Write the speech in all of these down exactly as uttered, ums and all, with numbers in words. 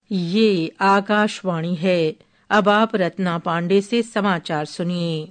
ये आकाशवाणी है। अब आप रत्ना पांडे से समाचार सुनिए।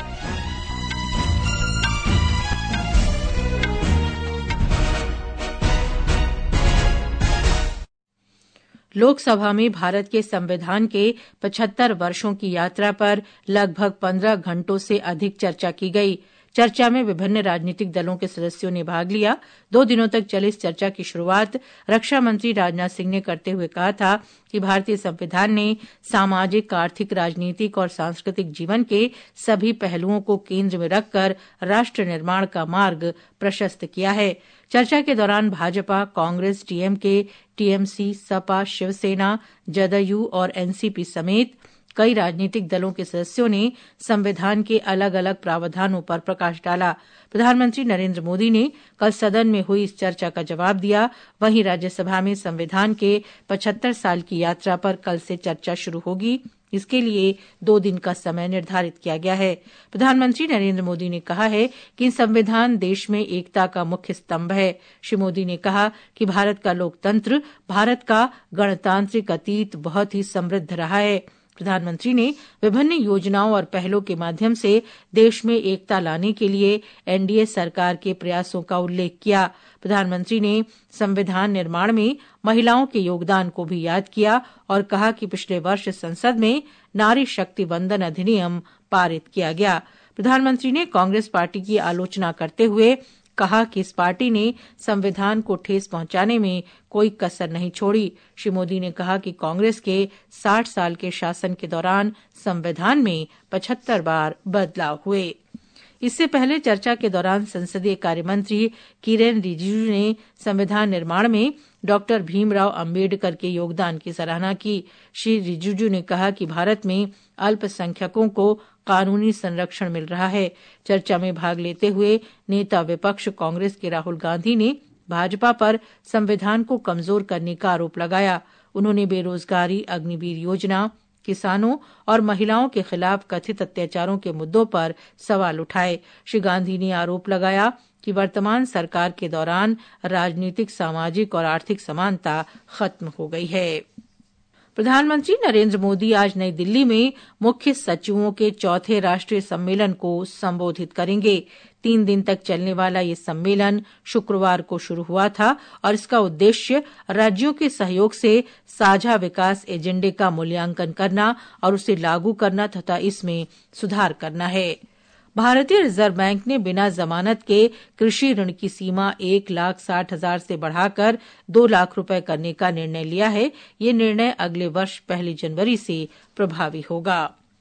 लोकसभा में भारत के संविधान के पचहत्तर वर्षों की यात्रा पर लगभग पंद्रह घंटों से अधिक चर्चा की गई। चर्चा में विभिन्न राजनीतिक दलों के सदस्यों ने भाग लिया। दो दिनों तक चली इस चर्चा की शुरुआत रक्षा मंत्री राजनाथ सिंह ने करते हुए कहा था कि भारतीय संविधान ने सामाजिक, आर्थिक, राजनीतिक और सांस्कृतिक जीवन के सभी पहलुओं को केंद्र में रखकर राष्ट्र निर्माण का मार्ग प्रशस्त किया है। चर्चा के दौरान भाजपा, कांग्रेस, टीएमके, टीएमसी, सपा, शिवसेना, जदयू और एनसीपी समेत कई राजनीतिक दलों के सदस्यों ने संविधान के अलग अलग प्रावधानों पर प्रकाश डाला। प्रधानमंत्री नरेंद्र मोदी ने कल सदन में हुई इस चर्चा का जवाब दिया। वहीं राज्यसभा में संविधान के पचहत्तर साल की यात्रा पर कल से चर्चा शुरू होगी। इसके लिए दो दिन का समय निर्धारित किया गया है। प्रधानमंत्री नरेंद्र मोदी ने कहा है कि संविधान देश में एकता का मुख्य स्तंभ है। श्री मोदी ने कहा कि भारत का लोकतंत्र, भारत का गणतांत्रिक अतीत बहुत ही समृद्ध रहा है। प्रधानमंत्री ने विभिन्न योजनाओं और पहलों के माध्यम से देश में एकता लाने के लिए एनडीए सरकार के प्रयासों का उल्लेख किया। प्रधानमंत्री ने संविधान निर्माण में महिलाओं के योगदान को भी याद किया और कहा कि पिछले वर्ष संसद में नारी शक्ति वंदन अधिनियम पारित किया गया। प्रधानमंत्री ने कांग्रेस पार्टी की आलोचना करते हुए कहा कि इस पार्टी ने संविधान को ठेस पहुंचाने में कोई कसर नहीं छोड़ी। श्री मोदी ने कहा कि कांग्रेस के साठ साल के शासन के दौरान संविधान में पचहत्तर बार बदलाव हुए। इससे पहले चर्चा के दौरान संसदीय कार्य मंत्री किरेन रिजिजू ने संविधान निर्माण में डॉक्टर भीमराव अंबेडकर के योगदान की सराहना की। श्री रिजिजू ने कहा कि भारत में अल्पसंख्यकों को कानूनी संरक्षण मिल रहा है। चर्चा में भाग लेते हुए नेता विपक्ष कांग्रेस के राहुल गांधी ने भाजपा पर संविधान को कमजोर करने का आरोप लगाया। उन्होंने बेरोजगारी, अग्निवीर योजना, किसानों और महिलाओं के खिलाफ कथित अत्याचारों के मुद्दों पर सवाल उठाए। श्री गांधी ने आरोप लगाया कि वर्तमान सरकार के दौरान राजनीतिक, सामाजिक और आर्थिक समानता खत्म हो गई है। प्रधानमंत्री नरेंद्र मोदी आज नई दिल्ली में मुख्य सचिवों के चौथे राष्ट्रीय सम्मेलन को संबोधित करेंगे। तीन दिन तक चलने वाला ये सम्मेलन शुक्रवार को शुरू हुआ था और इसका उद्देश्य राज्यों के सहयोग से साझा विकास एजेंडे का मूल्यांकन करना और उसे लागू करना तथा इसमें सुधार करना है। भारतीय रिजर्व बैंक ने बिना जमानत के कृषि ऋण की सीमा एक लाख साठ हजार से बढ़ाकर दो लाख रुपए करने का निर्णय लिया है। ये निर्णय अगले वर्ष पहली जनवरी से प्रभावी होगा।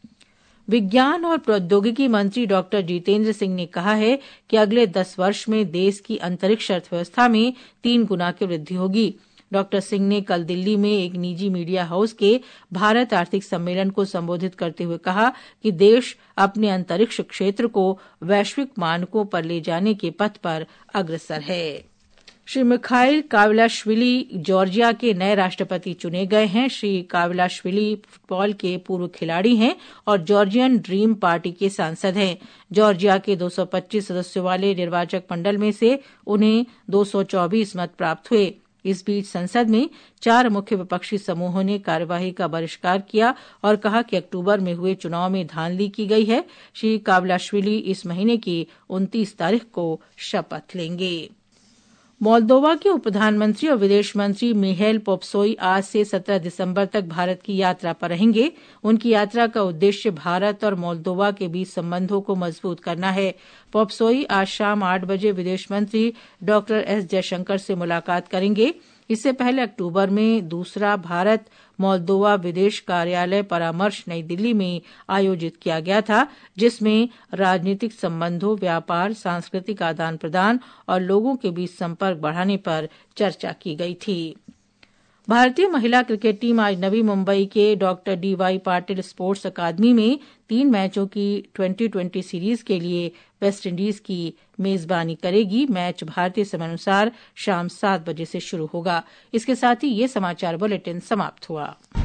विज्ञान और प्रौद्योगिकी मंत्री डॉक्टर जितेंद्र सिंह ने कहा है कि अगले दस वर्ष में देश की अंतरिक्ष अर्थव्यवस्था में तीन गुना की वृद्धि होगी। डॉक्टर सिंह ने कल दिल्ली में एक निजी मीडिया हाउस के भारत आर्थिक सम्मेलन को संबोधित करते हुए कहा कि देश अपने अंतरिक्ष क्षेत्र को वैश्विक मानकों पर ले जाने के पथ पर अग्रसर है। श्री मिखाइल काविलाश्विली जॉर्जिया के नए राष्ट्रपति चुने गए हैं। श्री काविलाश्विली फुटबॉल के पूर्व खिलाड़ी हैं और जॉर्जियन ड्रीम पार्टी के सांसद हैं। जॉर्जिया के दो सौ पच्चीस सदस्यों वाले निर्वाचक मंडल में से उन्हें दो सौ चौबीस मत प्राप्त हुए। इस बीच संसद में चार मुख्य विपक्षी समूहों ने कार्यवाही का बहिष्कार किया और कहा कि अक्टूबर में हुए चुनाव में धांधली की गई है। श्री काविलाश्विली इस महीने की उनतीस तारीख को शपथ लेंगे। मोल्दोवा के उप प्रधानमंत्री और विदेश मंत्री मिहेल पोप्सोई आज से सत्रह दिसंबर तक भारत की यात्रा पर रहेंगे। उनकी यात्रा का उद्देश्य भारत और मोल्दोवा के बीच संबंधों को मजबूत करना है। पोप्सोई आज शाम आठ बजे विदेश मंत्री डॉक्टर एस जयशंकर से मुलाकात करेंगे। इससे पहले अक्टूबर में दूसरा भारत मोल्दोवा विदेश कार्यालय परामर्श नई दिल्ली में आयोजित किया गया था, जिसमें राजनीतिक संबंधों, व्यापार, सांस्कृतिक आदान प्रदान और लोगों के बीच संपर्क बढ़ाने पर चर्चा की गई थी। भारतीय महिला क्रिकेट टीम आज नवी मुंबई के doctor D Y Patil sports academy में तीन मैचों की ट्वेंटी ट्वेंटी सीरीज के लिए वेस्टइंडीज की मेजबानी करेगी। मैच भारतीय समयानुसार शाम सात बजे से शुरू होगा। इसके साथ ही ये समाचार बुलेटिन समाप्त हुआ।